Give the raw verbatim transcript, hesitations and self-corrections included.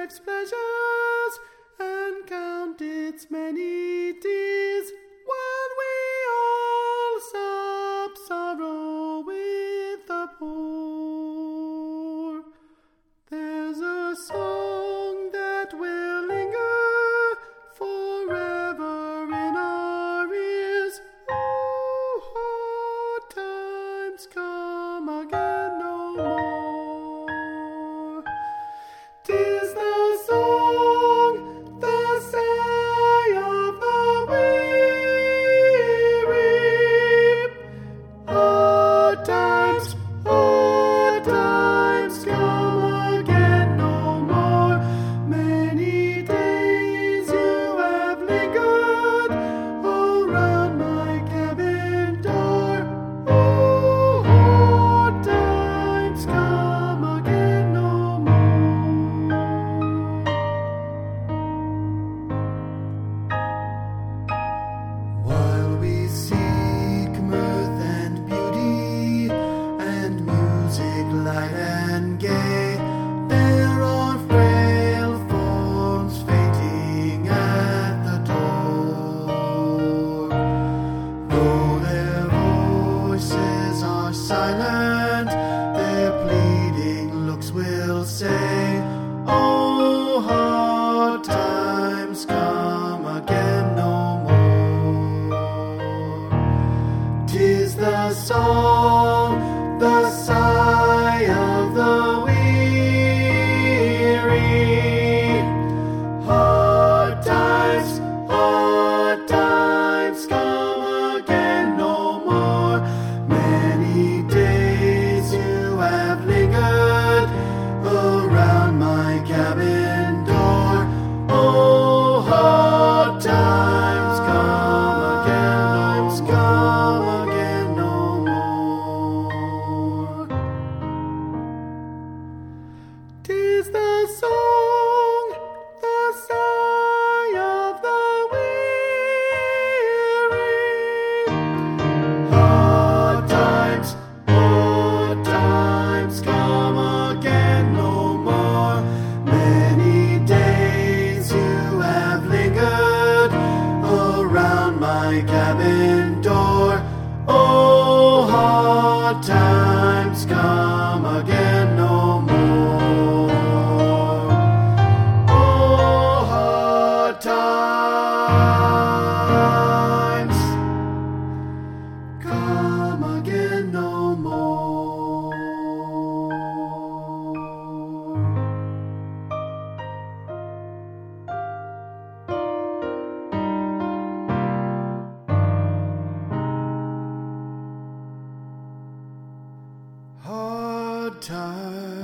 life's pleasures and count its many tears, while we all sup sorrow with the poor. There's a song that will linger forever in our ears. Oh, hard times come again no more. 'Tis the song, the sigh of the weary. Hard times, hard times come again no more. Many days you have lingered around my cabin door. Oh, hard times come again no more. While we seek mirth and beauty and music light and gay, there are frail forms fainting at the door. Though their voices are silent, their pleading looks will say, oh, hard times come again no more. 'Tis the song, the sigh of the weary. Hard times, hard times come again no more. Many days you have lingered around my cabin door. Oh, hard times come again, come again no more. 'Tis the song, the sigh of the weary. Hard times, hard times come again no more. Many days you have lingered around my cabin door. Oh, hard times come again no more. Oh, hard times come again no more. Hard times